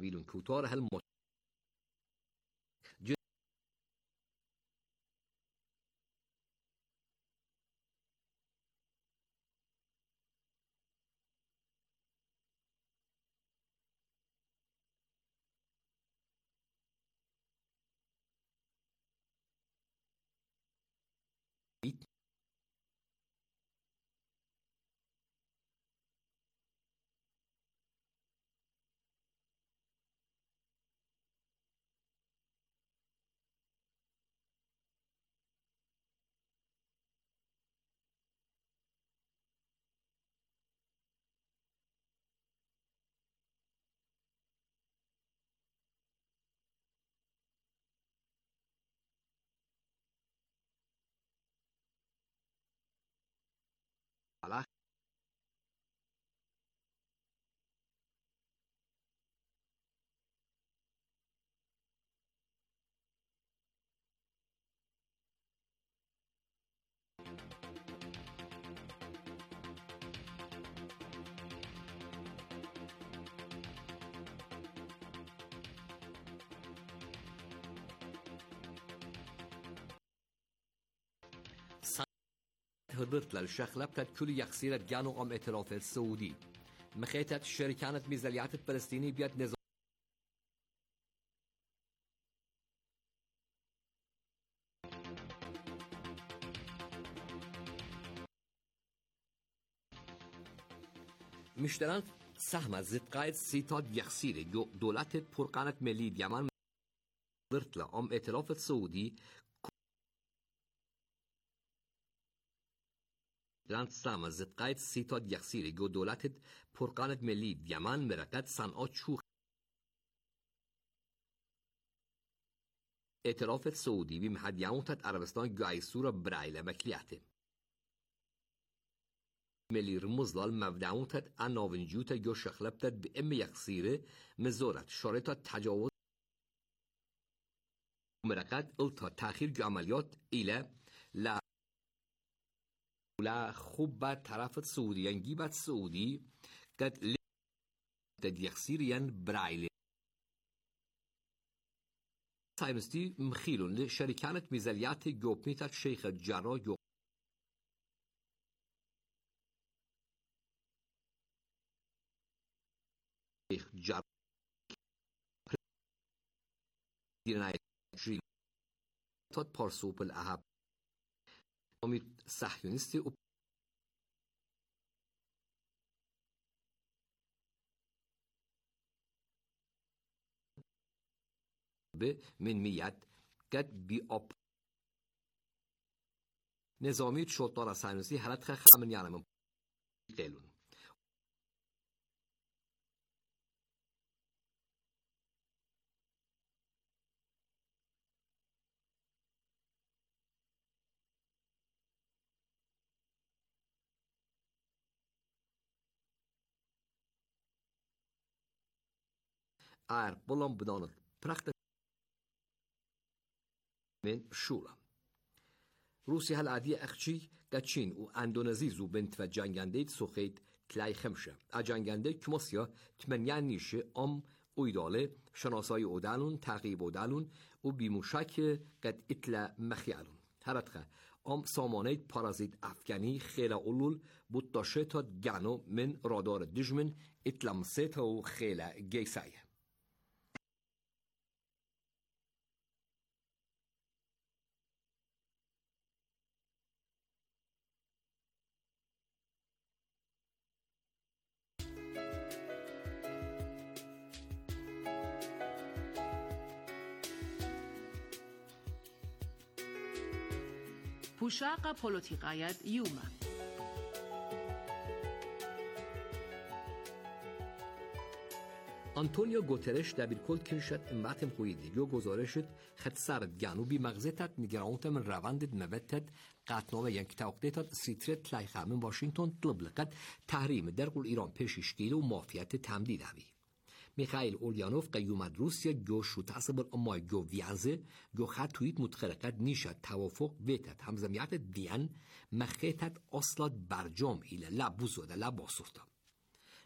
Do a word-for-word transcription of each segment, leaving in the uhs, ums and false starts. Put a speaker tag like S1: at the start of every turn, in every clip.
S1: طويل كوتار هل على هدرت للشخلة بتاعت كل يخسيرة جانو أم ائتلاف السعودي مخيطة شركانة ميزانيات الفلسطيني بيد نظام مشتران سهم زد قاید سیتاد یخسیره جو دولت پرقانت ملی دیمان هدرت لأم ائتلاف السعودي لانت سام زد قاید سیتاد یخسیره جو دولت پرقانت ملی دیمان مرقت صنعات شوخ ائتلاف السعودي بمحد يموتت عربستان جايسورة برايلة مكلياته ملي رمزلال مبدعوتت اناونجوت جو شخلبتت بام يخسيره مزورت شارطة تجاوز مرقت التا تأخير جو عمليات إلى لا لا خوب طرف السعودي يعني جيبت السعودي قد لتد يخسيريان برايلة ساينستي مخيلون لشركانة ميزاليات جو بنيتت شيخ جرا جو شيخ جرا جري تاد پارسوپ الأهب امید صهیونیستی و به من میاد قد بی آب نظامی شطار صهیونیستی حالت خمن یعنی قیلون är bollen bedanet prachtig من شولا روسيا هالعادية أخشي كاتشين وأندونيزي زو بنت وجنگنده سوخيت كلاي خمشة أجنگنده كموسيا تمنيان نيشه أم ويداله شناساي أودالون تعقيب أودالون وبيموشاك قد إتلا مخيالون هرتخه أم سامانيت پارازيت أفغاني خيلا أولول بودتاشتا جانو من رادار دجمن إتلا مسيتا وخيلا جيسايه
S2: پوشاق پوليتيقايات يوما
S1: آنتونیو گوترش دبیرکل کرشت امتم خویدی جو گزارشت خد سرد جنوبی مغزتت نگرانت من رواندت مبتت قطنامه ینک توقیتت سیترت لایخه من واشنطن طلب لقد تحریم درقل ایران پیششکیل و مافیت تمدید هوی میخائیل اوليانوف قیومت روسیا جو شو تصب الامای جو ویانزه جو خد تویت متخلقت نیشت توافق ویتت همزمیت دیان مخیتت اصلات برجام ایل لبوزوده لباسورتا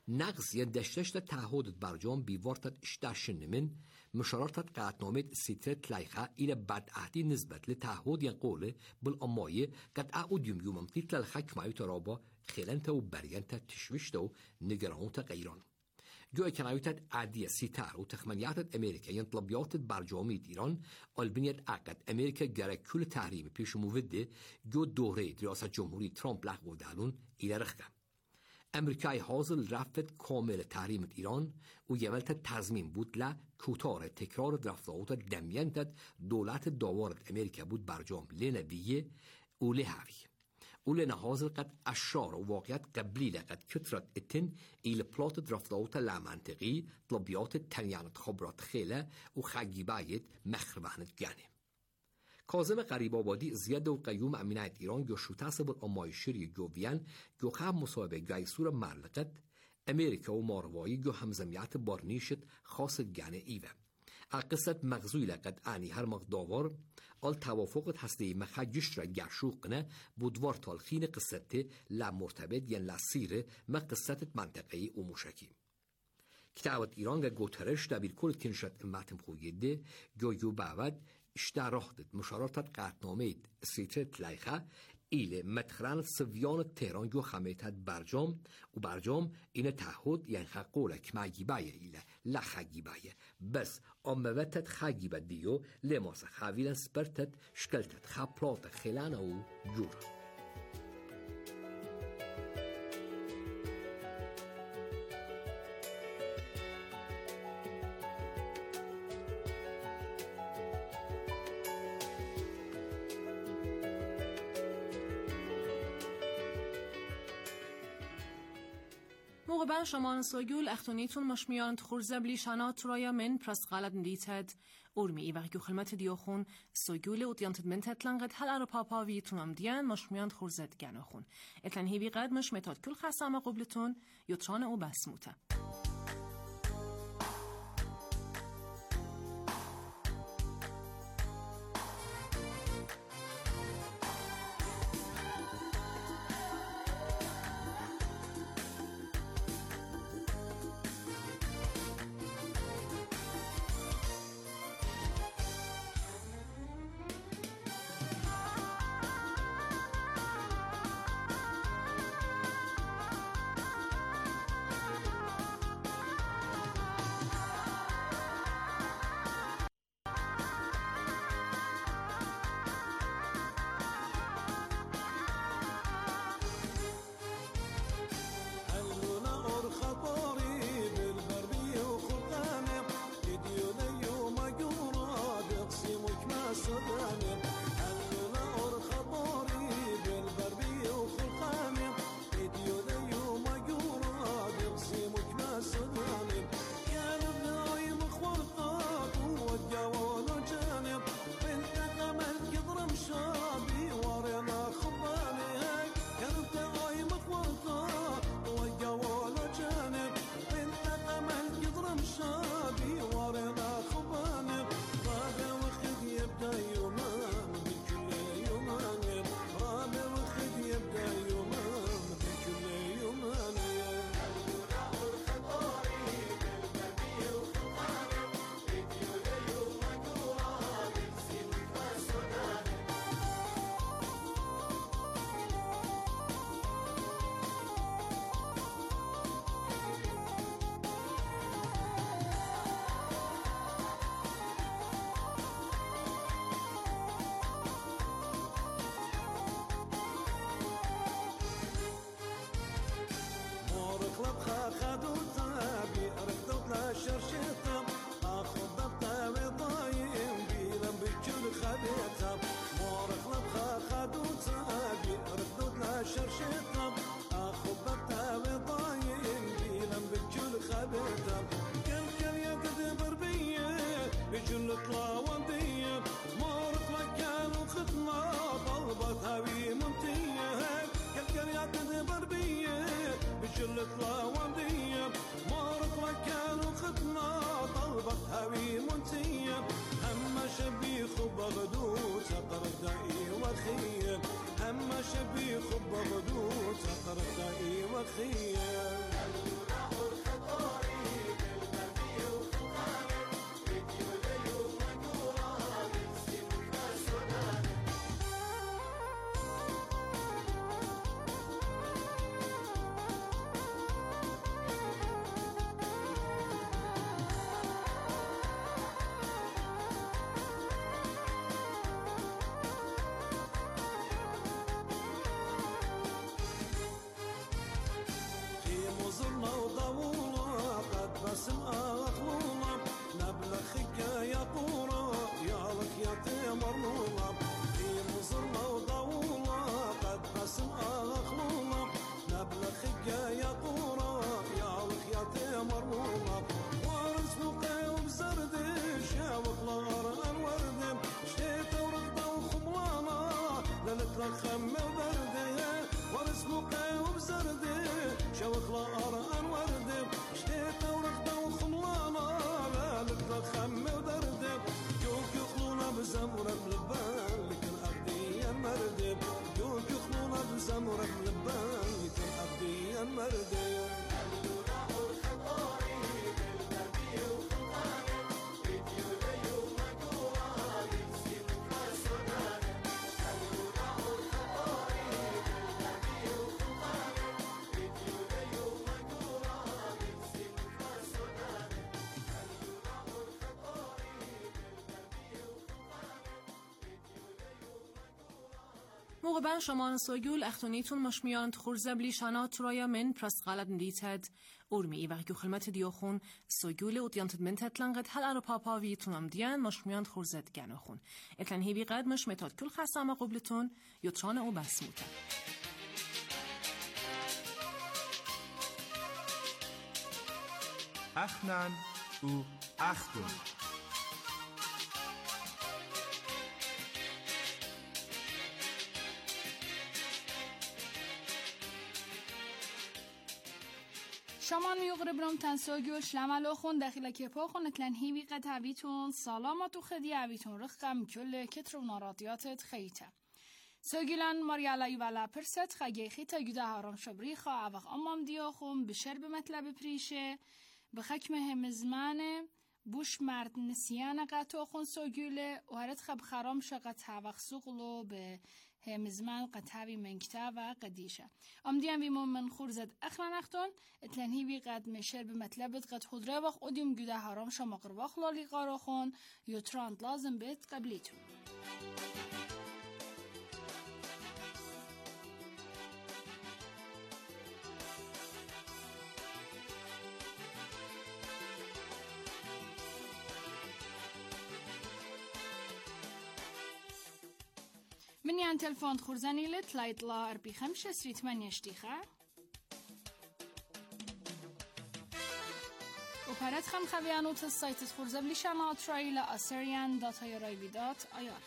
S1: نقص دشتشت تعهد برجام بیوارتت اشتاشنمن مشارتت قطنامه سیتر تلیخه ایل بدعهدی نسبت لتعهد ین قوله بالامایه قد اعودیم یومم تیتل الحکمه ترابا خیلنت و بریانت تشوشت و نگرانت غیران. جو کنایتت عادیه سیتر و تخمینیات امریکا ین طلبیات برجامی ایران البنیت عقد امریکا گره کل تحریم پیش موده جو دوره ریاست جمهوری ترامپ لغو دالون ایل رخکه. امریکای حاضر رفت کامل تحریم ایران و یولت تضمین بود ل کوتار تکرار درفتاوت دمیانت دولت داوارت امریکا بود برجام لنویه و لحوی. اول حاضر قد اشار و واقعیت قبلی لقد کترت اتن ایل پلات درفتاوت لمنطقی طلبیات تنیانت خبرات خیله و خگیبایت مخربانت گانه. کاظم قریب آبادی زیاد و قیوم امینایت ایران گو شوتاس بود امایشری گویان گو خب مصاحبه گایسور مرلقت امریکا و ماروایی گو همزمیات بارنیشت خاص گانه ایوه. اقصد مغزوی لقد آنی هر مقداور آل توافقت هستی مخجش را گشوقنه بودوار تالخین قصته لا مرتبط ین لا سیره ما قصت منطقهی و موشکی. کتابت ایران گو ترش دبیر کل کنشت امتم خویده گو یو بعد اشتراحت مشاراتت قطنامه سیتر تلیخه ایل مدخران سویان تهران جو خمیتت برجام و برجام این تعهد یعنی قوله کمگیبایه ایله لخگیبایه بس اموتت خگیبه دیو لماس خویلن سپرتت شکلتت خپلات خیلانه و جوره.
S3: موقع شمان سوگول اختونیتون مش میاند خورزبلی شنات رایا من پرست غلط ندیتد اورمی ای وقتی خدمت دیوخون سوگول و دیانت من تطلنقت هل ار پاپا ویتونم دیان مش میاند خورزد گناخون اتن هیوی قد مش متاد کل خسامه قبلتون یوتران او بسموته.
S4: شابي ورنا خباني ضاق وخد يبدا يومه
S3: موقع بان شما سوگول اختونیتون مشمیان خورزبلی شنات رویا من پرست غلط ندیتد اورمی و که خدمت دیوخون سوگول اتیانت من تطلنقت هل ارو پاپاویتون هم دیان مشمیان خورزت گنوخون اتن هیوی قد مش متاد کل خسام قبلتون یوتران او بسموتن.
S4: اخنن او اختون
S5: شمان میوغر برام تنسوگیو شلملو خون داخل کپا خون اتلن هیوی قد هویتون سلامت خدی هویتون رخم کل کتر و نارادیاتت خیته سوگیلن ماریالای ولا پرست خگی خیتا گوده هارم شبریخا اوخ امام دیو خون بشر به مطلب پریشه بخکم همزمانه بوش مرد نسیان قطع خون سوگیله و هرت خب خرام شقت هوخ سوغلو به همزمان قطعی منکتا و قدیشه ام دیام بیمون من خورزد اخران اختون اتلن هیوی قد مشر به مطلبت قد خود را وقت ادیم گوده حرام شما قرواخ لالی قارا خون یوتراند لازم بیت قبلیتون من یان تلفن خورزانی لت لایت لا اربی خمسة سريت من يشتيخه و پرت خم خویانو تا سایت خورزب لیشانات رای لا اسریان دات های رای بیدات آیار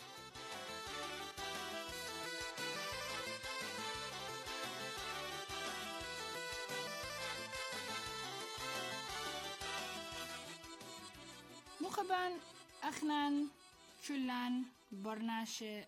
S5: مخبن اخنان کلان برناشه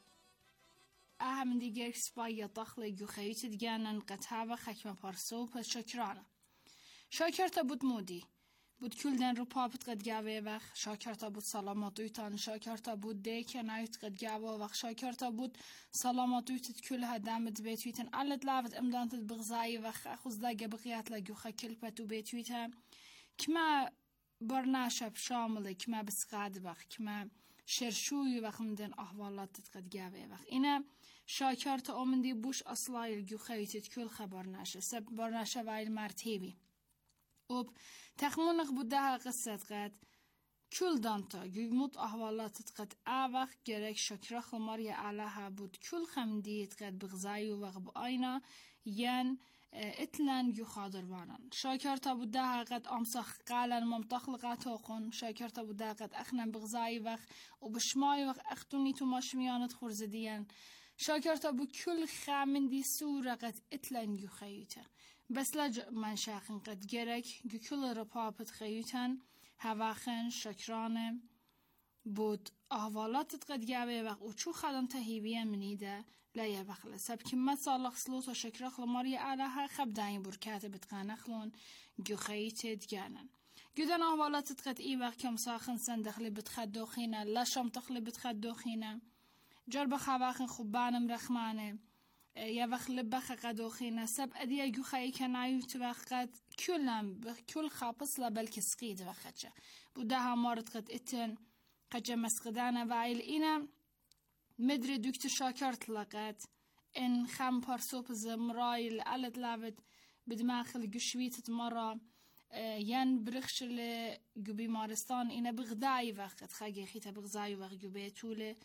S5: اهم دیگر سپای داخل گوخیت دیگران قطعه و خکم پارسو پس شاکرانه شاکر تا بود مودی بود کل دن رو پاپت قد گاوه وقت شاکر تا بود سلامتویتان شاکر تا بود دیک نایت قد گاوه وقت شاکر تا بود سلامتویتت کل هدامت بیتویتن علت لافت امدانت بغزایی وقت اخوز داگه بقیات لگوخه کل پتو بیتویتن کما برناشه بشامله کما بسقاد وقت کما شرشوی وقت مدن احوالاتت قد گاوه وقت اینه شاکر تا امندی بوش اصلای الگوخیتت کل خبر نشه سب برناشه وایل مرتیبی اوب تخمونق بوده قصت قد کل دانتا گویموت احوالاتت قد آوخ گرک شکر خماری علاها بود کل خمدیت قد بغزای و وغب آینا ین اتلن یو خادروانن شاکر تا بوده قد امسخ قالن ممتخلقاتو خون شاکر تا بوده قد اخنن بغزای وقت و بشمای وقت اختونی تو ماشمیانت خورزدین شاکر تا بو کل خامندی سوره قد اتلن یو خیوته بس لج من شاخن قد گرک گو کل رپاپت خیوتن هواخن شکرانه بود احوالاتت قد گاوه وقت و چو خدان تهیویه منیده لایه بخله سب که مثال خسلوت و شکر خلماری علاها خب داین برکات بتقانه خلون گو خیتت گانن گودن احوالاتت قد ای وقت کم ساخن سن دخلی بتخدو خینه لشم تخلی بتخدو خینه جرب خواخن خوبانم رخمانه یا وقت لبخ قدو خینه سب ادیه گو خیی کنایوت وقت کلم کل خاپس لبلک سقید وقتشه بوده همارت قد اتن قد مسقدانه وعیل اینه مدري دكتور شاكر طلقت إن خام بارسوب زمراي الألد لعبت بدماغ الجشويت مرة ين برخش الجبي مارستان إنا بغداي وقت خاجي خيتا بغزاي وقت جبي طولة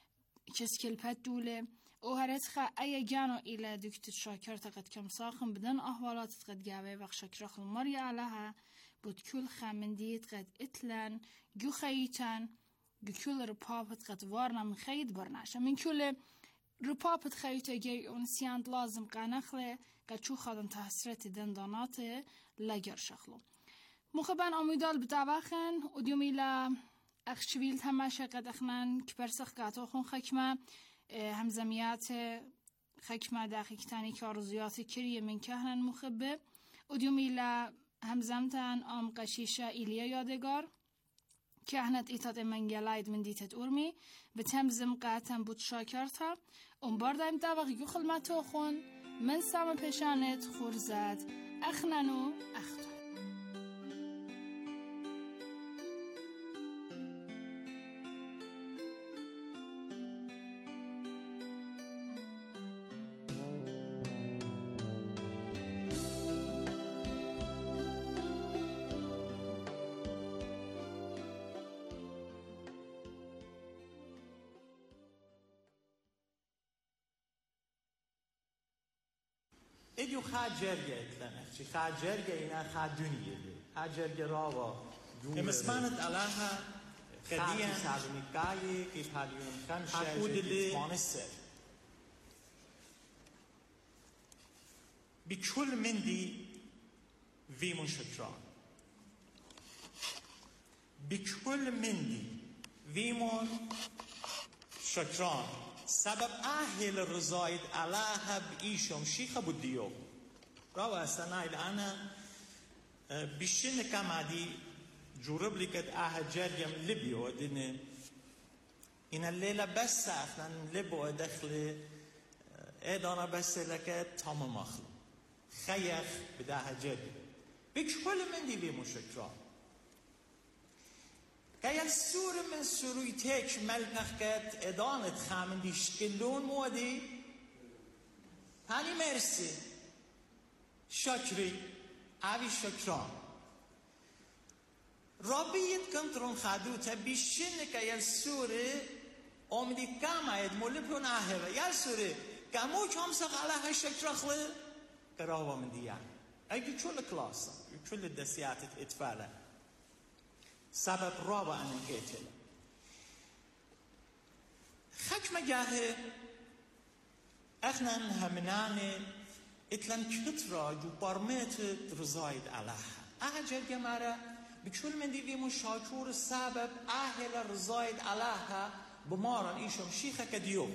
S5: كسكل بطولة وهرت خا أي جانو إلى دكتور شاكر تقد كم ساخن بدن أحوالات قد جاوي وقت شكر خل مري علىها بود كل خامنديت قد إتلان جو خيتان كل ربابت قد وارنا من خيد برناشه من كل ربابت خيوتا جي ونسيان لازم قانخله قد شو خادم تحسرت دندانات لجر شخلو مخبان أميدال بتابخن وديوم إلى أخشويل تماشى قد أخنان كبرسخ قاتوخون خكمة همزميات خكمة داخل تاني كارزيات كريه من كهنن مخبه وديوم إلى همزمتان أم قشيشة إليا يادگار كهنت إيتات منجلايد من ديتت أورمي بتهمزم قاتم بود شاكرتا اون باردايم داوغ يوخل ما توخون من سام پشانت خورزاد أخنانو أختو
S6: اديو خاجرجة اتلنخشي خاجرجة إنا خادونية خاجرجة راوا
S7: مسمانت علىها
S6: خديا سالميكاي كيف هاليوم خمسة جديد مانسر
S7: بكل مندي فيمون شكران بكل مندي فيمون شكران سبب أهل الرزايد علىها بإيشم شيخة بديو راوا استناي الآن بشين كمادي جورب لكت أهل جريم لبيو دين إن الليلة بس أخنا لبو دخل إدانا بس لكت تام مخلو خيخ بدها جريم بكل من دي بمشكران كيال سور من سوروي تيك ملنخكت إدانت خامن دي شكلون مودي هاني مرسي شكري أبي شكران رابيت كنترون خادوتا بيشن كيال سوري أمدي كاما يدمولي بلون آهبا يال سوري كامو كامسا غالها شكرخلي كراوا من ديان أيكي كل كلاسا كل الدسيات اتفالا سبب رابا أن نكيتل خكما جاهي اخنا همناني اتلن كترا جو بارميت رزايد علىها اهجر جمارة بكل من دي بيمو شاكور السبب اهل رزايد علىها بمارن ايشم شيخة كديو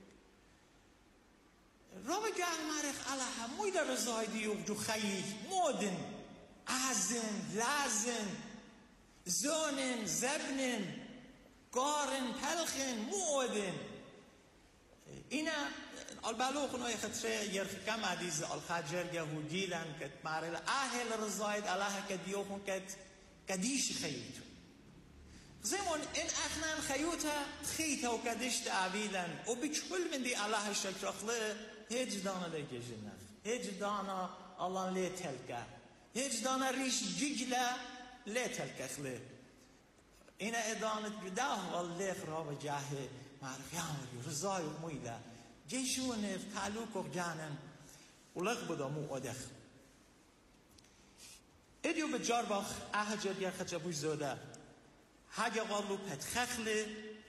S7: رابا جاه مارخ علىها مويدا رزايد يوغ جو خيي مودن ازن لازن زونن زبنن قارن پلخن مودن اینا البالوخ نوع خطره يرخكم عديز الخاجر يهوديلن كت مارل اهل رزايد الله كديوخن كت كديش خيوتو زمون ان اخنان خيوتا خيتا وكديش تعبيلن وبكل من دي الله شكرخله هجدانا لكي جنخ هجدانا الله لي تلك هجدانا ريش جيجلا لي تلك خله اینا ادانت بداه والله خراب جاهه معرف يعمل رزاي ومويدا جيشون تعلوق جانن ولغ بدا مو ادخ اديو بجاربخ احجر يا خجبوش زوده حاجه قالو پتخخله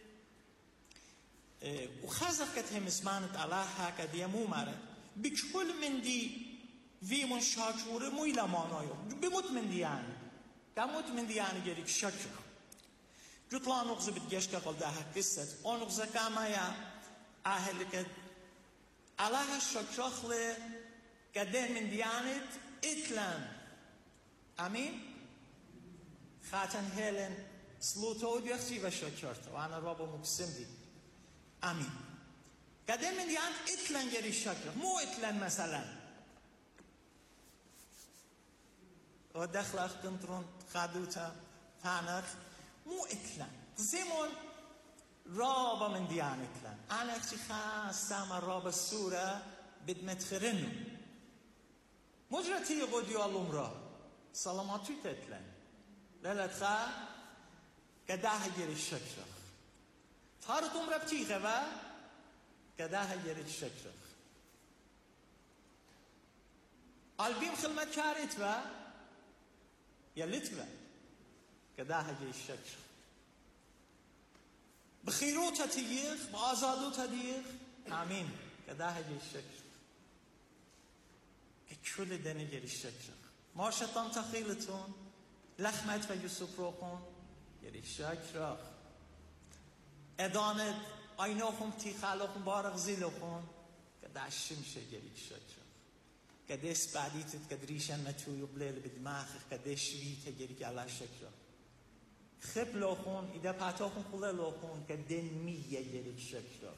S7: وخزق كت هم اسمانت علىها كدي مو مره بكل من دي في من شاكور مو الى مانايو بموت من دي يعني كموت من دي يعني جريك شكر جطلان نغز بتجيش كقل ده قصة أو نغز كما يا أهل كد الله الشكرخلة كده من ديانت إتلان أمين خاتن هيلن سلوتو ديختي بشكرت وأنا رابو مقسم دي أمين كده من ديانت إتلان جري الشكر مو إتلان مثلا ودخل أخ كنترون خادوتا فانخ مو اتلن زمون رابا من ديان اتلن انا اختي خاصة رابا السورة بدمتخرنو مجرتي قدي الامرا سلاماتي تتلن للتخا كداه جري الشكرخ تارت امرا بتيخه و كداه جري الشكرخ البيم خلمت كارت و يلت و كداه جري الشكرخ بخيروتا تيخ بآزادوتا ديخ آمين كداه جري الشكرخ كل دني جري الشكرخ ما شطان تخيلتون لخمت و يوسف روخون جري الشكرخ ادانت اينوخم تيخالوخم بارغ زيلوخون كداه الشمشة جري الشكرخ كديس بعديتت كدريشن متوي بليل بدماغك كديش شويته جري على الشكرخ خب لوخون إذا باتوخون خلا لوخون كدين مية جريك شكرخ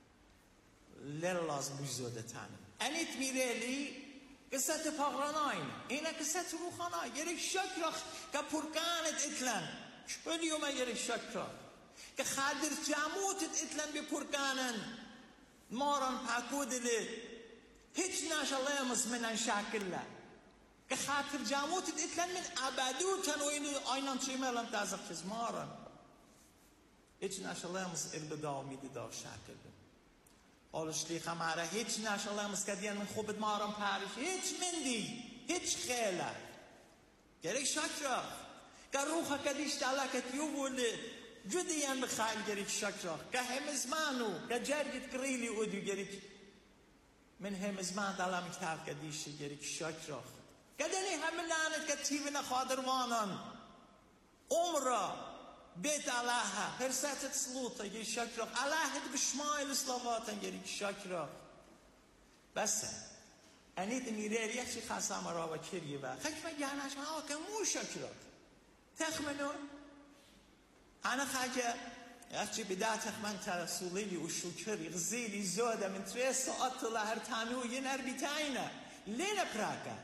S7: للاز بجزودة تاني أنيت ميريلي قصة پاغراناين إنا قصة روخاناي جريك شكرخ كبركانت إتلان شبن يوم جريك شكرخ كخادر جاموتت إتلان بپركانن ماران پاكود لي هيش ناش الله يمس منن شاكل که خاطر جاموت اتلن من ابدو تن و اینو آینان چیملم تازق چزمارن هیچ نشالله مز البدا میدی دار شکل
S6: آلشلی خماره هیچ نش الله مسکدیان من خوبت مارم پارش هیچ مندی هیچ خیله گرک شکر که روح کدیش تعالی کتیوبول جدیان بخیل گرک شکر که هم زمانو که جرگت کریلی اودیو گرک من هم زمان تعالی مکتاب کدیش گرک شکر کدنی هم لعنت کتیبنا خادروانان عمره بيت الله فرسات سلوطة يجي شكرا الله بشمايل الصلوات يجي شكرا بس أنيت ميرير يخشي خاصة مرة وكيري با خش ما جاناش ما كمو شكرا تخمنون أنا خاجة يخشي بداية تخمن ترسولي وشكري غزيلي زودة من تريس ساعات الله هرتانو ينر بتاعنا لين براكا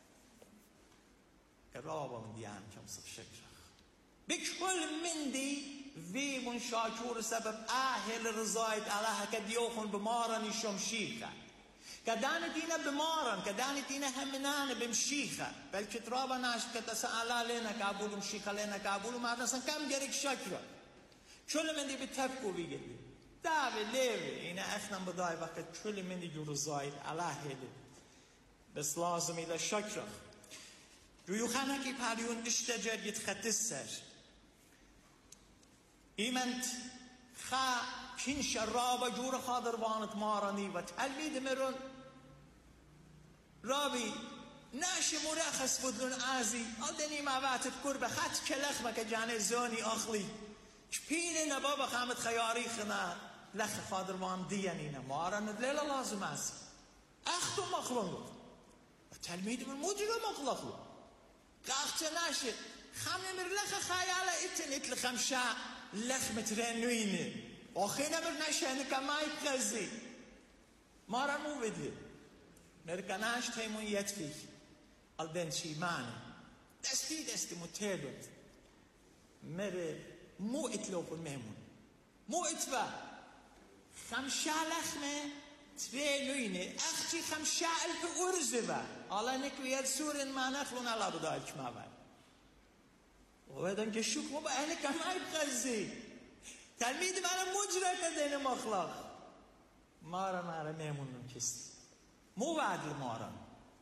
S6: كرابة من ديان كم صف شكرا بكل من دي في من شاكور سبب أهل رضايت الله كديوخن بمارن شمشيخة كدان دينا بمارن كدان دينا همنان بمشيخة بل كترابا ناش كتسأل لنا كابول مشيخة لنا كابول ما نسن كم جريك شكرا كل من دي بتفكوا بيجلي دابي ليوي إنا أخنا بضاي وقت كل من دي جو رضايت الله هلي بس لازم إلى شكرا جو يخانا كي باريون اشتجر يتختسر ایمند خا کین شرابا جور خادر وانت مارانی و تلمید مرون رابی ناش مرخص بدلون عازی آدنی مواتت کربه خط کلخ مکه جانه زونی آخلی کپین نبابا خامت خیاری خنا لخ خادر وان دیانینا ماران لیلا لازم عزی اختو مخلوق و تلمید من مجرم مخلوق قاقت ناشه خامن مرلخ خیالا اتن اتل خمشا لخ مترنوینه آخینا بر نشانه کمای قضی مارا مو بده مرکناش تیمون یتفی الدن شیمانه دستی دستی متعلد مر مو اتلوف المهمون مو اتفا خمشا لخمه ترنوینه اخشی خمشا الف ارزبه الله نکوید سورن ما نخلون الله بدایک ما بر وبعدين جشوك مو بأهلك ما يبغزي تلميذ مانا مجرى كدين مخلق مارا مارا ميمون كست مو بعد المارا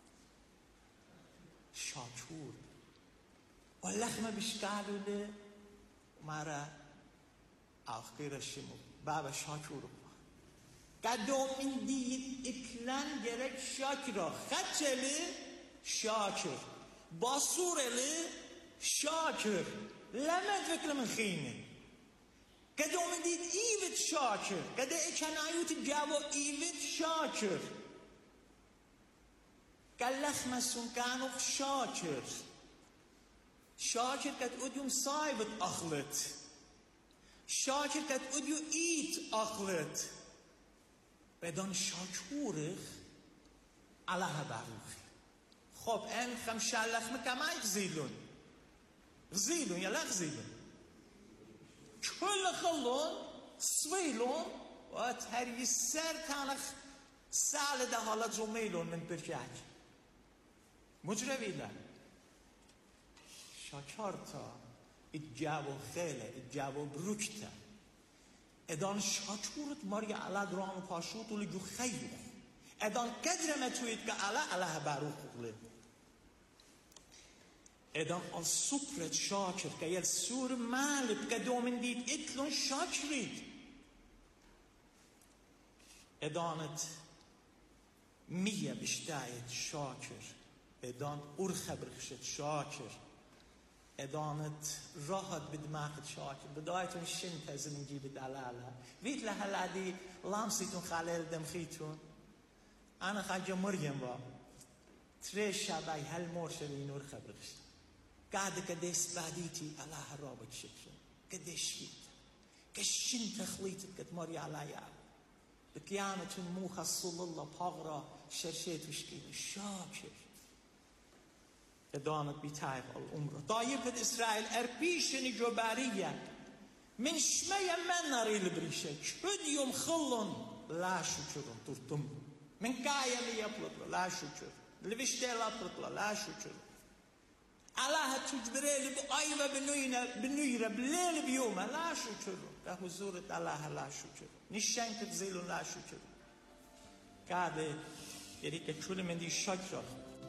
S6: شاكور واللخمة بشكالو له مارا آخر الشمو بابا شاكور قدوم من دي اكلان جرك شاكرا خدشلي شاكر باصورلي شاكر لما تفكر من خينه كده من ديد ايفت شاكر كده كان ايوت جابو ايفت شاكر قال لخمة سنكانو شاكر شاكر كد اديوم صايبت اخلت شاكر كد اديو ايت اخلت بدون شاكورخ على هباروخ خب ان خمشة لخمة كما يغزيلون غزيلون يلا غزيلون كل خلون سويلون وتهري السر كانخ سال ده حالا جميلون من برجاج مجربيلا شاكرتا اتجابو خيلة اتجابو بروكتا ادان شاكورت ماريا على درام پاشوت ولي جو خيوخ ادان قدر ما تويت که على على باروخ قلب ادان al supret shaker ka jel sur malip ka domin dit itlun shakrit ادانت مية بشتايت شاكر ادان ارخى برخشت شاكر ادانت راحت بدماغت شاكر بدايتون شن تزمن جيب دلالة ويت لهلا دي لامسيتون خلال دمخيتون انا خاجة مريم با تري شباي هل مرشلين ارخى برخشت قاعد كديس بعديتي الله رابك شكرا كديش فيت كشن تخليتك كتمري على يا بقيامة موخى صلى الله بغرة شرشيت وشكيل شاكر ادانت بتاعب الأمر طايفة إسرائيل أربيشن جبارية من شمية من ناري البريشة كد يوم خلون لا شكر ترتم من كاية اللي يطلق لا شكر اللي بيشتغل يطلق لا شكر الله تجبريل بأيوة بنوينا بنويرة بليل بيوم لا شكر كهزورة الله لا شكر نشان تبزيلون لا شكر قاعدة يريك تشول من دي الشجرة.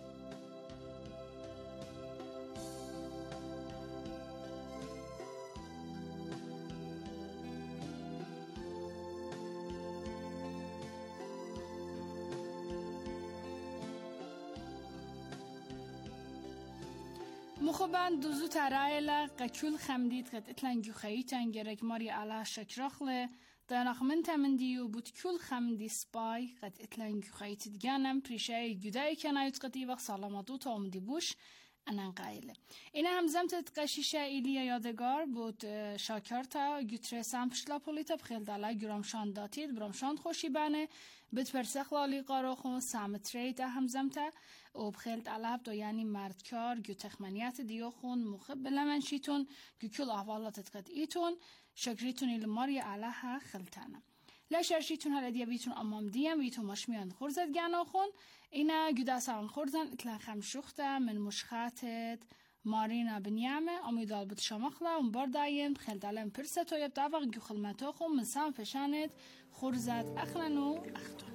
S5: مخبان دوزو ترایلا قچول خمدید قد اتلن جوخیتن گرگ ماری علا شکرخله دانخ من تمندیو بود کل خمدی سپای قد اتلن جوخیتید گانم پریشه جدای کنایت قدی وقت سلامتو تا امدی بوش انن قایله. این هم زمت قشیشه ایلیا یادگار بود شاکرتا گوترسام پشلا پولیتا بخیل دالا گرامشان داتید برامشان خوشی بانه بت پرسخ لالی قاروخون سامتری تا هم زمتا و بخیل دالا دو یعنی مردکار گو تخمنیات دیوخون مخب بلمنشیتون گو کل احوالات تقد ایتون شکریتون ایلماری علاها خلتانه. لا شرشيتون هلا ديابيتون أمام ديام ويتون مشميان خرزت جانوخون إنا جداسان خرزن إتلا خمشوخته من مشخاتت مارينا بنيامة أميدال بتشمخلا ومبرداين بخل دالن برسة ويبدأ وقت جو خلمتوخون من سام فشانت خرزت أخلنو أختون.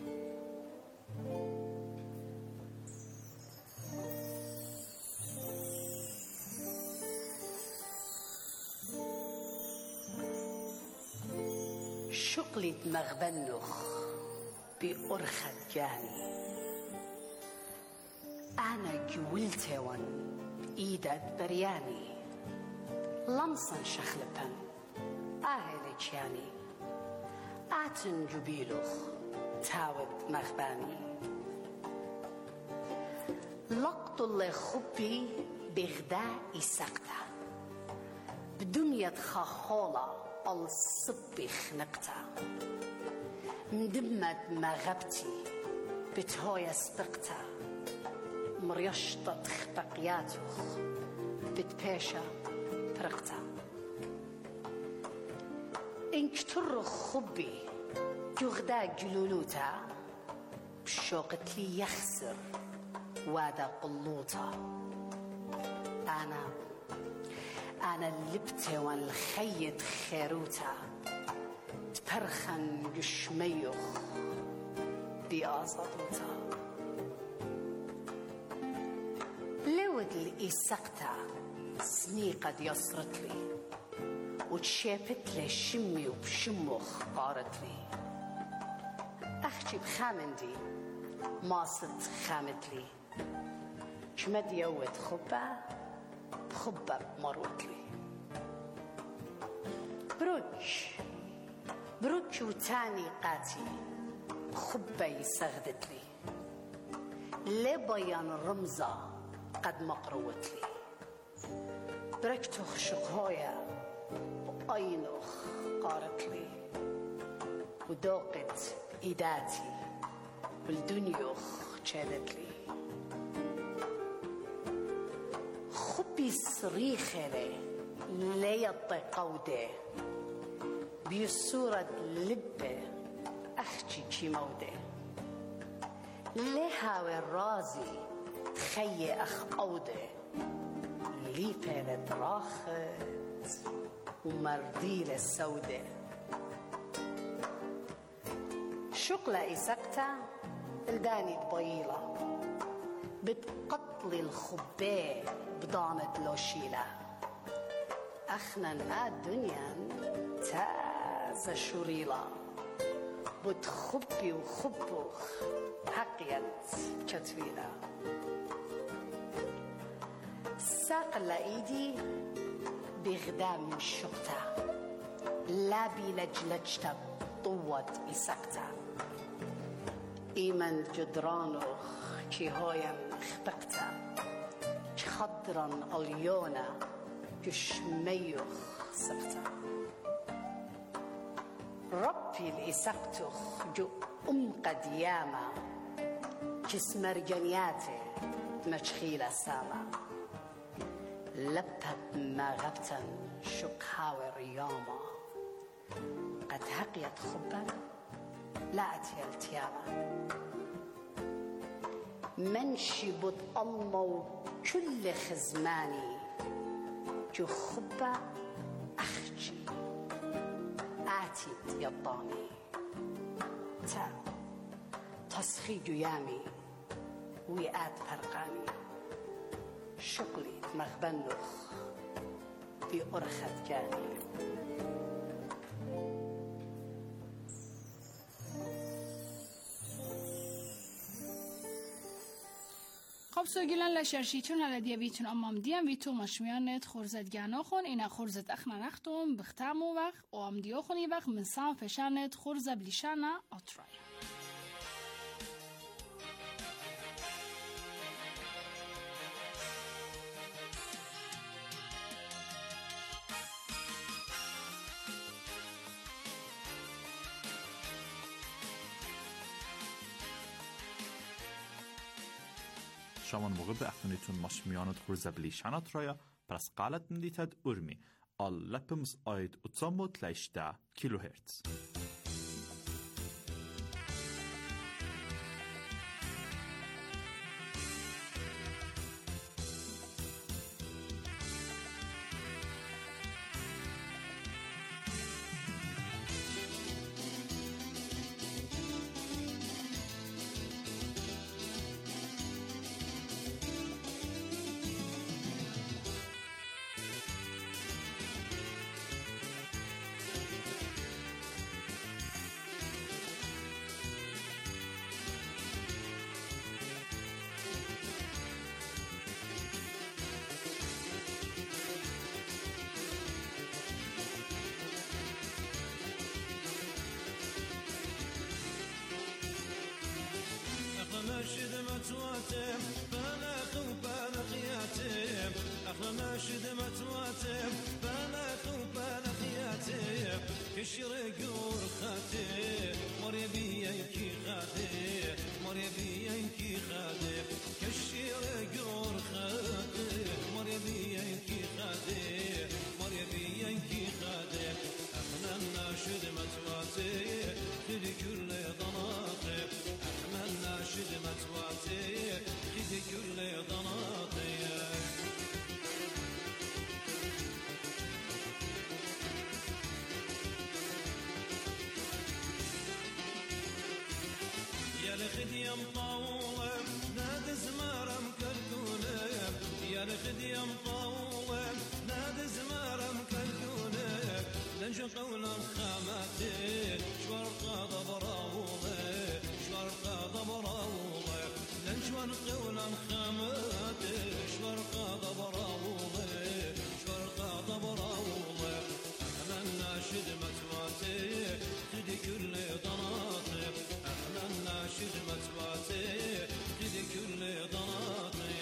S8: شقلت مغبنخ بأرخد جاني أنا جولتون إيداد برياني لمصن شخلبن آهلك يعني آتن جبيلخ تاود مغباني لقط اللي خبي بغداء سقطة بدمية خاخولة الصبي خنقتا مدمت مغبتي بتهويا سبقتا مريشطة خبقياتوخ بتبيشا فرقتا انكتر خبي جغدا جلولوتا بشوقت لي يخسر وادا قلوتا أنا أنا اللبتة والخيط خيروتا تبرخن جشميخ بآزادوتا لود الإساقتا سني قد يصرت لي وتشابت لي شمي وبشمخ قارت لي أختي بخامندي ماصت خامت لي شمد يود خبا بخبة مروتلي بروج بروج وتاني قاتي بخبة يسغدتلي لبيان رمزة قد مقروتلي بركتوخ شقهايا وأينوخ قارتلي ودوقت إيداتي والدنيوخ شادتلي خبي صريخلي ليطي قودي بيصورة لبه أختي كي مودي لهاوي الرازي تخيي أخ قودي لي بيلت راخت ومرديل السودة شقلة إساقتا الداني طويلة بتقتل الخباء بضانة لوشيلة أخنا الدنيا تازة شريلة بتخبي وخبوخ حقيت كتويلة ساق لإيدي بغدام الشقتا لابي لجلجتا طوت إساقتا إيمن جدرانوخ كي هويا خبقتا خضرا اليونا كشميوخ سقتا ربي الإساقتوخ جو أم قدياما كسمرجنياتي مشخيلة ساما لبت ما غبتا شكهاوي رياما قد هقيت خبا لا أتي التياما منشي بود أمو كل خزماني جو خبا أخجي آتيت يضاني تا تصخي جيامي ويقات فرقاني شغلي مغبنخ في أرخة جاني.
S5: خب سوگیلن لشرشیتون علدیه ویتون امام دیم ویتو مشمیانت خورزدگانا خون اینا خورزد اخنا نختم بختامو وقت و ام دیو خونی وقت منسان فشانت خورزه بلیشانا اطرای.
S9: شامان موقع به اختونیتون مشمیانت خورزه بلیشانت رایا پرس قالت ندیتد ارمی آل لپمز آید اتسامو تلیشده کیلو هرتز.
S10: ناشد متواتم بناخ وبنخياتم أخنا ناشد متواتم بناخ وبنخياتم كشرق ورخاتم مريبي ينكي خاتم مريبي ينكي خاتم كشرق ورخاتم مريبي ينكي خاتم مريبي ينكي خاتم أخنا ناشد متواتم خذ كل ضناطم أخنا ناشد متواتر خذ كل ضناطير يا لخدي مطاولة نادي زمارة مكركونة يا لخدي مطاولة نادي زمارة مكركونة لنجا قولا خاماتي شورقة ضبراوضة شورقة ضبراوضة لنجوان قولا خاماتي شورقة ضبراوضة شورقة ضبراوضة أحنا الناشد متواتي خدي كل ضناطي أحنا الناشد متواتي خدي كل ضناطي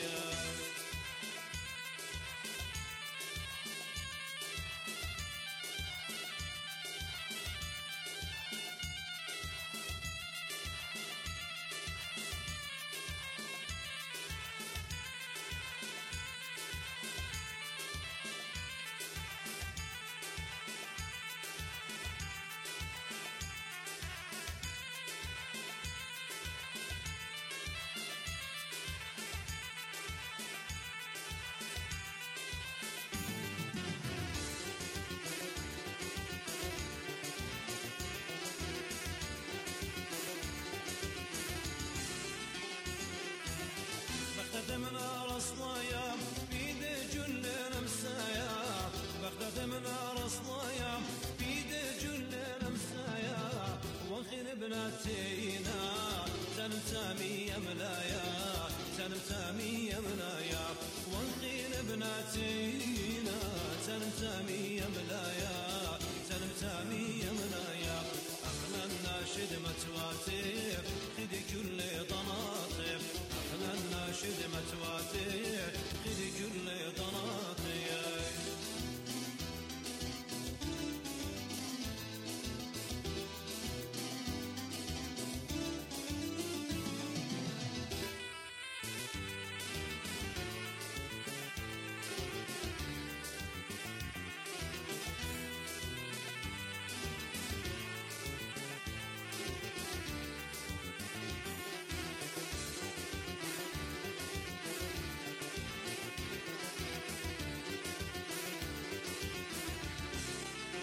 S10: من رصلايا بيد جل نمسايا بغداد من رصلايا بيد جل نمسايا وخير بناتينا تنتمي ملايا تنتمي ملايا وخير بناتينا تنتمي ملايا تنتمي ملايا احنا الناشد متواتر خذ كل ضناطر أحنا الناشد متواتر خذ كل ضناطر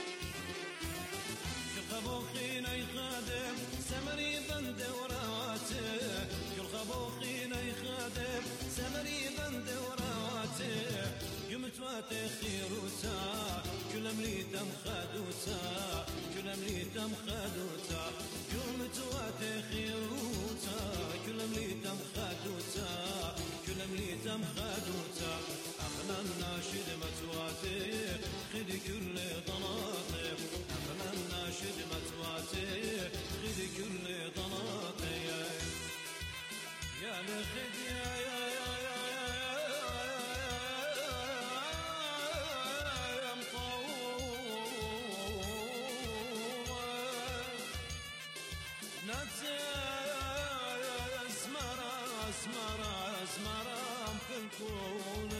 S10: بوخينا يخادم سمري بند ورات وراته كل خبوخين يخدم سمري بند وراته يمتواتي خيروتا كل مليتم خدوتا كل مليتم خدوتا يمتواتي خيروتا كل مليتم خدوتا كل مليتم خدوتا أخنا الناشد متواتي خدي كل ضلاطي أخنا الناشد متواتي خدي كل ضلاطي يا لخد يا يا يا يا يا مطول نتي اسمر اسمر اسمر في الكون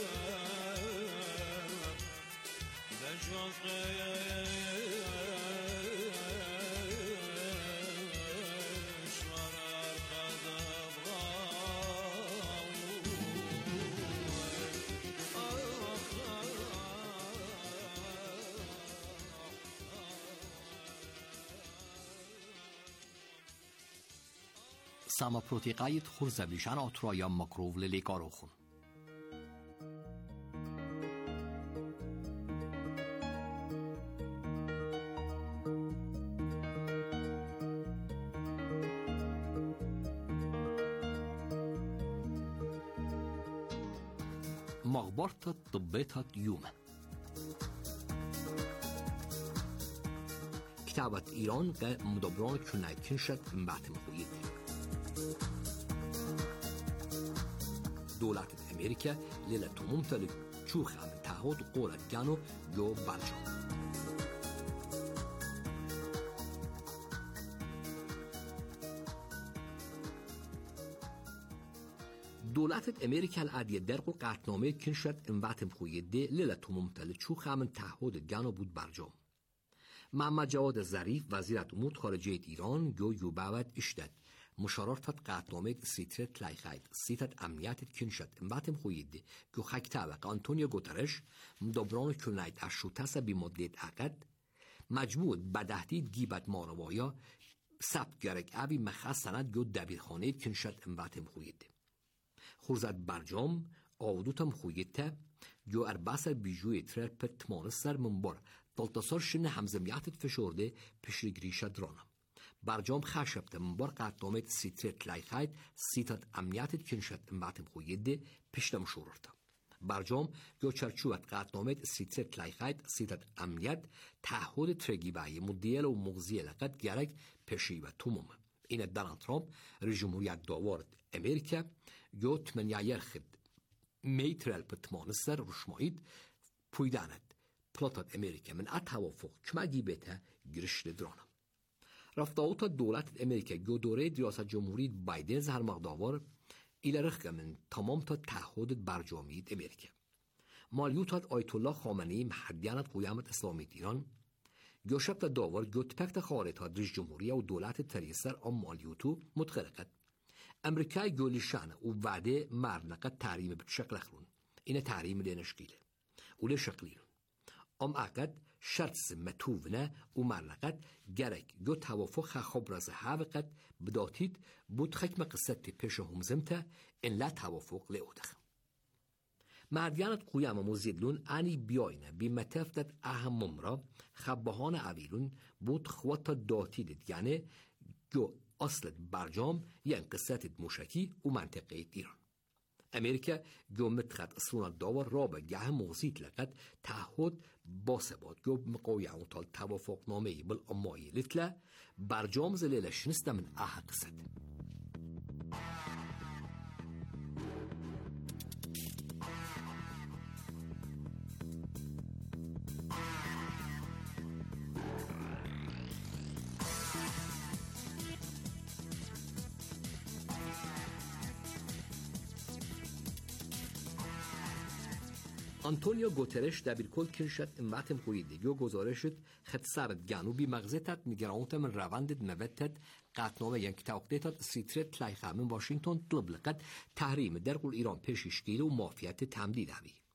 S1: Sama protiqajt xurzablišan otroja makrovle lekarochun. مخبرت طبيتها يوم كتابة إيران که مدبران کنایتین شد بعد مخویید دولت امریکا لیل تمومتل چوخ هم تعهد قولت گانو جو برجام دولت امریکا العادیه درقو قطنامه کنشد انوات مخویده لیل تمومتل چوخ هم تعهد گانو بود برجام محمد جواد ظریف وزیر امور خارجه ایران گو یوباوت اشتد مشاررت قطنامه سیترت لایخاید سیتت امنیت کنشد امباتم خویده گو خکتاوق آنتونیو گوترش مدبران کناید اشوتاس بی مدت عقد مجموع بدهدید گیبت ماروایا ثبت گرگ اوی مخص سند گو دبیرخانه کنشد امباتم خویده خورزد برجام آودوتم خویده گو ارباسر بیجوی ترر پت مانستر منبار دلتصار شن همزمیاتت فشورده پشرگری شدرانم برجام خشبت منبار قطنامه سیترت لایخاید سیتت امنیتت کنشد امباتم خویده پشتم شوررده برجام گو چرچوبت قطنامه سیترت لایخاید سیتت امنیت تعهد ترگیبای مدیل و مغزی لقد گرگ پشی و توموم این دانالد ترامپ رئیس جمهوریت داورد امریکا گو تمنیایر خد میترل پتمانستر رشمایید پویداند پلاتات امریکا من اتوافق کمگی بهته گرش درانم رفتاوت دولت امریکا گو دوره ریاست جمهوری بایدن زهر مقداور ایل رخ من تمام تا تعهد برجامید امریکا مالیوتات آیت الله خامنه‌ای محدیانت قیامت اسلامی ایران گو شبت داور گو تپکت خارطات رئیس جمهوری و دولت تریسر ام مالیوتو متخلقت امریکای گولیشان و وعده مرنقت تحریم بشکل خرون این تحریم لنشکیله ولی شکلیل ام عقد شرط متوونه و مرنقت گرک گو توافق خبرز هاوقت بداتید بود خکم قصت پیش همزمته این لا توافق لیودخ مردیانت قویم موزیدلون انی بیاینه بی متفتت اهم ممرا خبهان اویلون بود خوات داتیدید یعنی گو اصلت برجام یعنی قصت موشکی و منطقه ایران امریکا گو متخد اصلون داور را به گه موزید لقد تعهد باسباد گو مقاویه تال توافق نامه بل امایی لطله برجام زلیل شنسته من اه قصد آنتونیو گوترش دبیرکل کنشد امتم خویده گو گزارشت خد سرد گانوبی مغزتت نگرانت من رواندت موتت قطنامه ینک تاقدیتت سیترت لایخه من واشنگتن طلب لقد تحریم درقل ایران پیششگیل و مافیت تمدید همی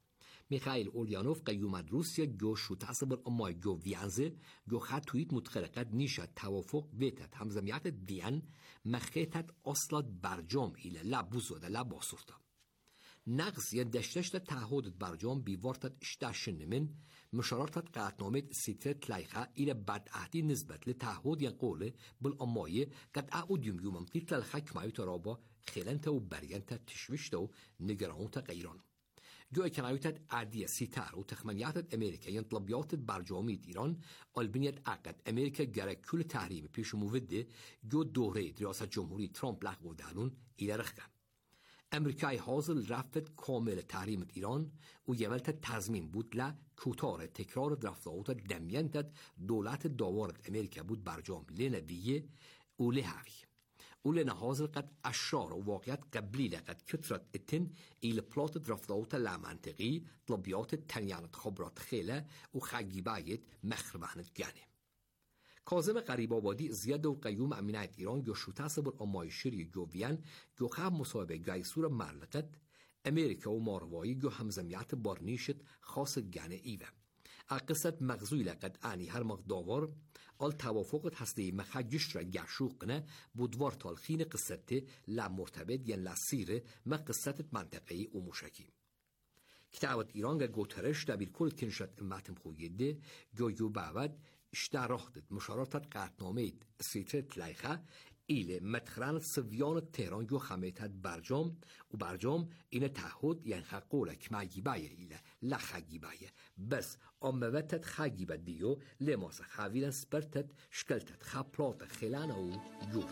S1: میخائیل اوليانوف قیومت روسیا جو شوتاس بر امای جو ویانزه جو خطویت متخلقت نیشد توافق ویتت همزمیت دیان مخیتت اصلات برجام ایله لبوزوده لباسورتا نقص یا دشتشت تعهدت برجام بیوارتت اشتاشن من مشارتت قطنامت سیترت لایخه ایله بدعهدی نسبت لتعهد یا قوله بالامایه قد اعودیم یومم تیتل الحکمایت رابا خیلنت و بریانت تشوشت و نگرانت غیران جو اکنایتت عادیه سیتار و تخمینیات امریکا ین طلبیات برجامی ایران البنیت عقد امریکا گره کل تحریم پیش موده جو دوره ریاست جمهوری ترامپ لغو دالون ایله رخکن امریکای حاضر رفت کامل تحریم ایران و یملت تضمین بود ل کوتار تکرار رفتارات دمینتت دولت داوارت امریکا بود برجام لنویه و لحوی اول حاضر قد اشار و واقعیت قبلی لقد کترت اتن ایل پلات رفتارات لمنطقی طلبیات تنیانت خبرات خیله و خگیبایت مخربانت گنه کاظم قریب آبادی زیاد و قیوم امینایت ایران گو شوتاس بر امایشری گوویان گو خواب مصابه گایسور مرلقت امریکا و ماروایی گو همزمیت بارنیشت خاص گنه ایوه اقصد مغزوی لقد آنی هر مقداور آل توافقت هسته مخجش را گشوق نه بودوار تالخین قصته لمرتبط ین لسیره ما قصت منطقهی و مشکی کتابت ایران گو گوترش دبیر کل کنشت امتم خویده گو یو بعد اشتراحت مشاراتت قطنامه سیترت لایخه ایله مدخران سویان تهران گو خمیتت برجام و برجام این تعهد یعنی حقوله کمگیبایه ایله لخگیبایه بس اموتت خگیبه دیو لماس خویلن سپرتت شکلتت خپلات خیلانه و جور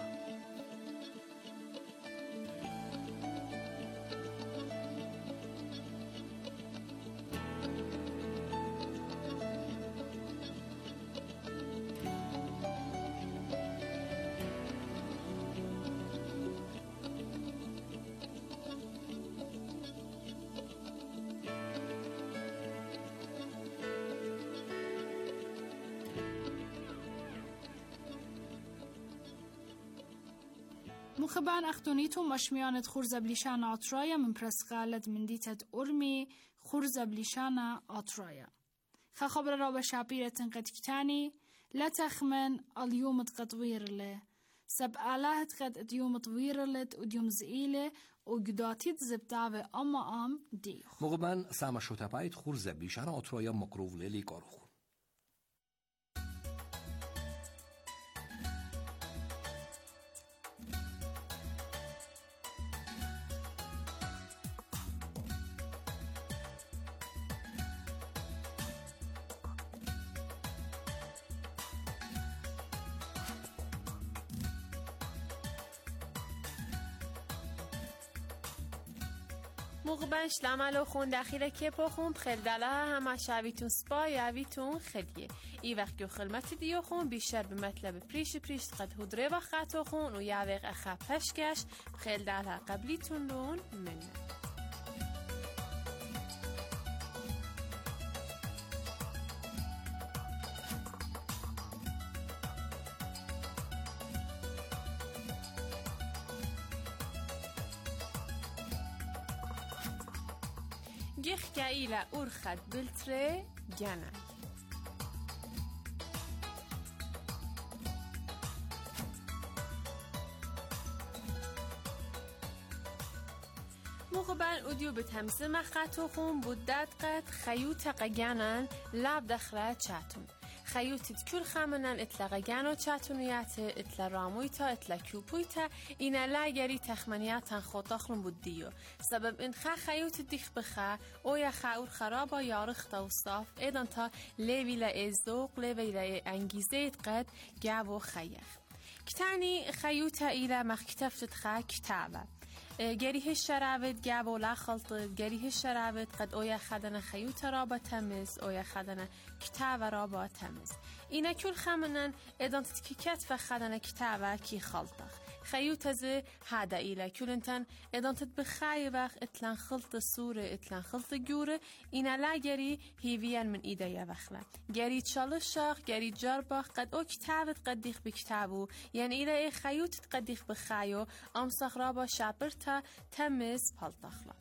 S5: مخبان أختونيتو مشميانة خرزة بليشانا أطرايا من برسقالة من ديتة أرمي خرزة بليشانا أطرايا خا خبر رابا شابيرة قد كتاني لا تخمن اليوم تقطوير له سب آلهت قد اليوم طوير لت وديوم زئيلة وقداتيت زبطاوة أما أم ديخ
S1: مخبان ساما شوتابايت خرزة بليشانا أطرايا مقروف للي قاروخ
S2: مقبنش لعملو خون داخل کپو خون بخل دلها همه شاویتون سپا یاویتون خلیه ای وقت که خلمت دیو خون بیشتر به مطلب پریش پریش قد هدره و خطو خون و یاویق اخا پشکش بخل دلها قبلیتون لون منه گخ کایلا اورخد بلتره گنای مقبل اودیو به تمزه مخطو خون بودت قد خیوط قگنن لب دخره چاتون خیوطت کل خمنن اتلا قگنو چاتونیت اتلا رامویتا اتلا کوپویتا اینا لاگری تخمنیاتن خود داخلون بود دیو سبب این خا خیوط دیخ بخه او یا خاور خرابا یارخ توصاف ایدان تا لیوی لازدوق لیوی لانگیزه قد گاو خیخ کتانی خیوطا ایلا مخکتفتت خا کتابه گریه شراوت گاو لا خلطت گریه شراوت قد اویا خدنا خیوط رابا تمز اویا خدنا کتاب رابا تمز اینا کل خمنن ادانت کی کتف خدنا کتابه کی خلطخ خیوط از هادا ایلا کلنتن ادانت بخای وقت اتلان خلط سوره اتلان خلط جوره اینا لا گری هیویان من ایده یا وخلا گری چالشاخ گری جرباخ قد او کتابت قد دیخ بکتابو یعنی ایلا ای خیوط قد دیخ بخایو امسخ رابا شابرتا تمز پالتخلا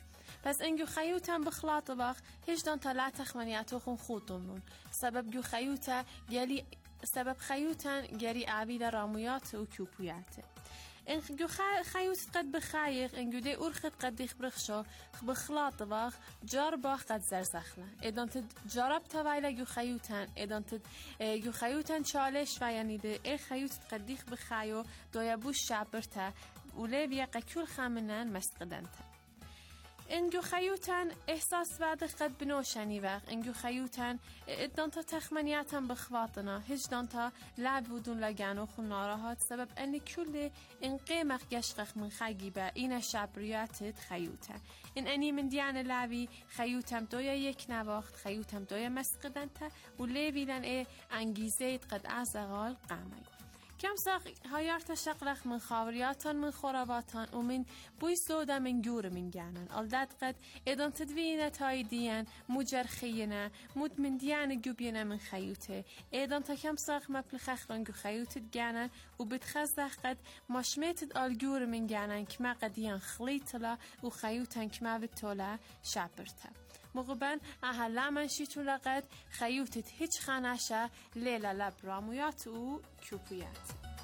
S2: پس انگو خیوتن بخلاط باخ هجدان تا لا تخمنیاتو خون خودمون سبب گو خیوتا گلی سبب خیوتن گری عبید رامویات و کیوپویاته انگو خیوت قد بخایق انگو دی ارخت قد دیخ برخشا بخلاط باخ جار باخ قد زرزخله ادان تد جارب توایل گو خیوتن ادان تد گو خیوتن چالش و یعنی ده ای خیوت قد دیخ بخایو دویا بوش شابرتا ولی بیا قکول خامنن مستقدنتا انجو خیوتن احساس بعد قد بنوشنی وق انجو خیوتن ادانتا تخمنیاتن بخواطنا هجدانتا لعب ودون لگانو خون ناراحات سبب ان کل ان قیمق گشقق من خیگیبه این شبریاتت خیوتن ان انی من دیان لعبی خیوتم دویا یک نواخت خیوتم دویا مسقدنتا و لیویلن ای انگیزه قد ازغال قامی کم ساق هایارت شقرخ من خاوریاتان من خراباتان و من بوی سودا من جور من جانن الداد قد ادان تدوینه تای دیان مجر خیانه مد من دیان جوبینه من خیوته ادان تا کم ساق مپل خخرانگو خیوتت جانن و بتخزه قد مشمت الجور من جانن کما قدیان خلیطلا و خیوتن کما بتولا شابرته مغبن اهلا من شیتو لقد خیوتت هیچ خانشه لیلا لبرامویات و کیوپویات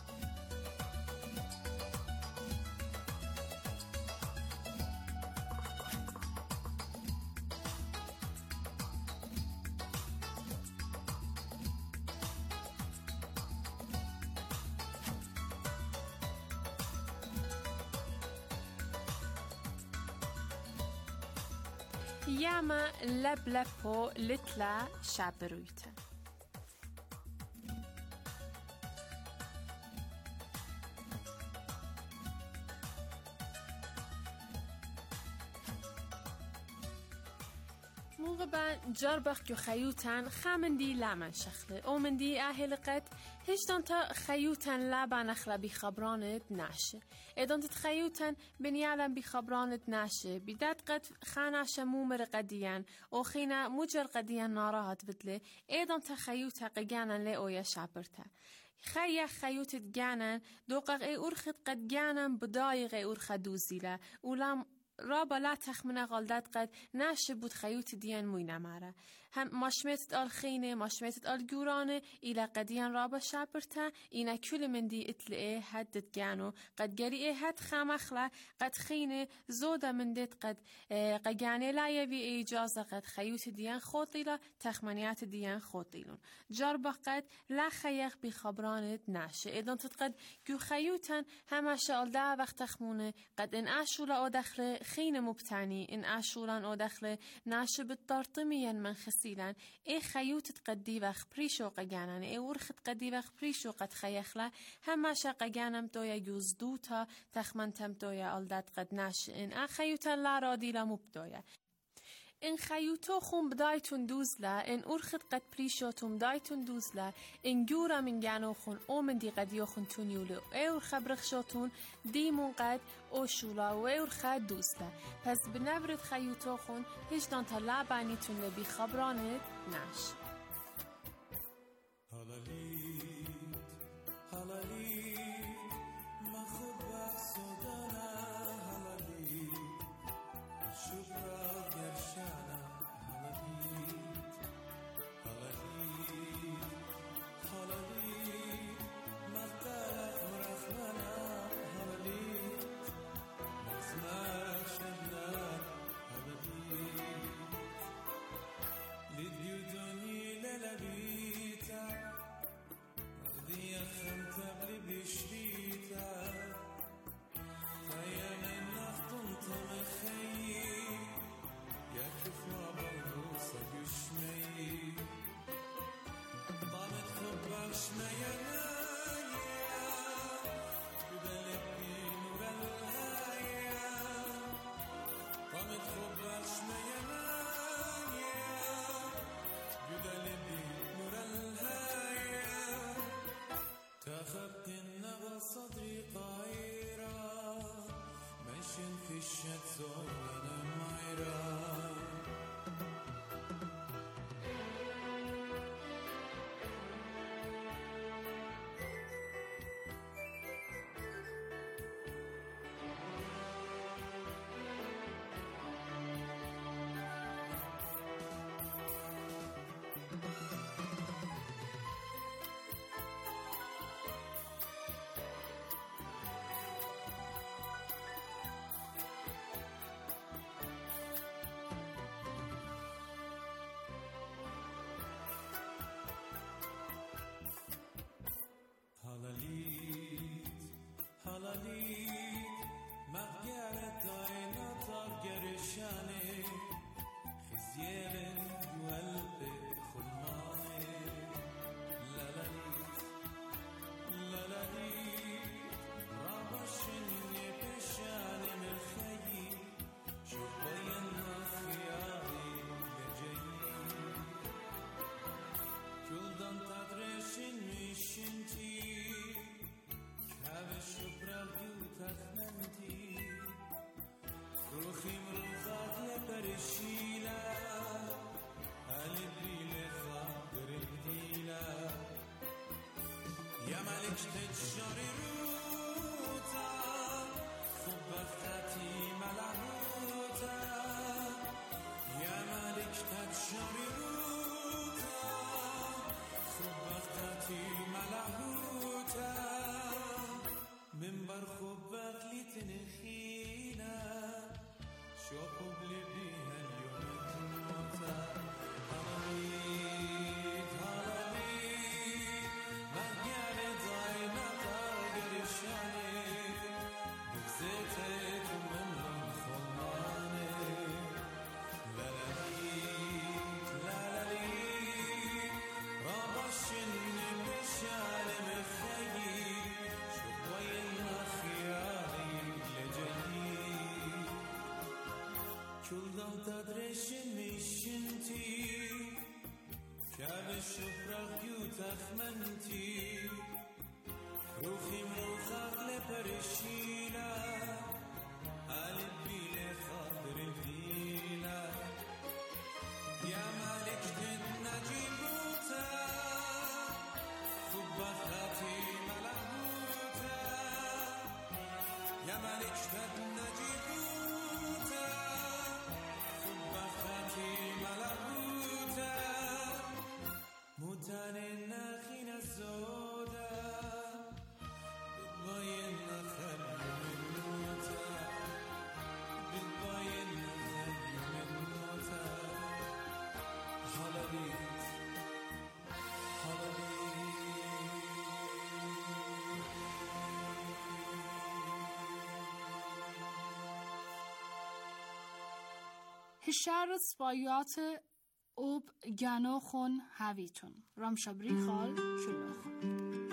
S2: ياما لب لبو لتلا شابرويته موغبا جربخ جو خيوتان خامندي لامن شخله او مندي اهل قد هشتان تا خيوتان لابا نخلا بخبرانت ناشه ادان تتخيوتان بنيالن بخبرانت ناشه بداد قد خاناشه مومر قديان او خينا مجر قديان ناراهت بدله ادان تخيوتا قيانا لي اويا شابرتا خيا خيوتت جانن دوقق اي ارخت قد جانن بدايق اي ارخ دوزيلا ولام رابا لا تخمنا غلدات قد ناشه بود خيوت ديان موينا مارا هم ماشمتت الخينه ماشمتت الجورانه الى قديان رابا شابرتا اينا كل من دي اتلقه هدت جانو قد جريئه هد خامخلا قد خينه زودا من ديت قد قجانه لا يبي اجازه قد خيوت ديان خوطيلا تخمنيات ديان خوطيلون جربه قد لا خيخ بخبرانت ناشه اذن تتقد جو خيوتن هما شالدا وقت تخمونه قد ان اشولا او دخل خينه مبتعني ان اشولان او دخل ناشه بالطرطميا من خسيلان اي خيوت تقدي وخ بريشو قجانن اي ورخت قدي وخ بريشو قد خيخلا هما شا قجانم تويا يوزدوتا تخمنتم تويا الدات قد ناش ان ا خيوتا لا رادي لا مبدويا ان خيوتو خون بدايتون دوزلا ان ارخت قد بريشوتون بدايتون دوزلا ان جورا من جانو خون او من دي قد يوخن تونيولو او خبرخشوتون ديمون قد او شولا و او خد دوزلا پس بنبرد خيوتو خون هجدان تا لابانيتون لبي خبرانت ناش
S10: ملکت شاری روتا خوب وقتی ملهوتا یا ملکت شاری روتا خوب وقتی ملهوتا من بر خوب وقتی تنخینا شو قبل بيها اليوم موتا هلاليت هلاليت مهجان ضاينا طاقر الشاني بكزيتك من الخلاني لالاليت لالاليت رابشن بشان مخيي شوين خيالي لجني كل تدرش مشنتي كاب الشفرق يتخمنتي روخي مروخاق لبرشيلا قلبي لخاطر الفيلا يا مالك تنجيبوتا خوب بختي ملهوتا يا مالك تنجيبوتا متن نخین الزودا بالباين نخل الموتا بالباين نخل الموتا حلبيت حلبيت
S5: هشار سپایات اوب گنو خون هویتون رام شبری خال شلوخ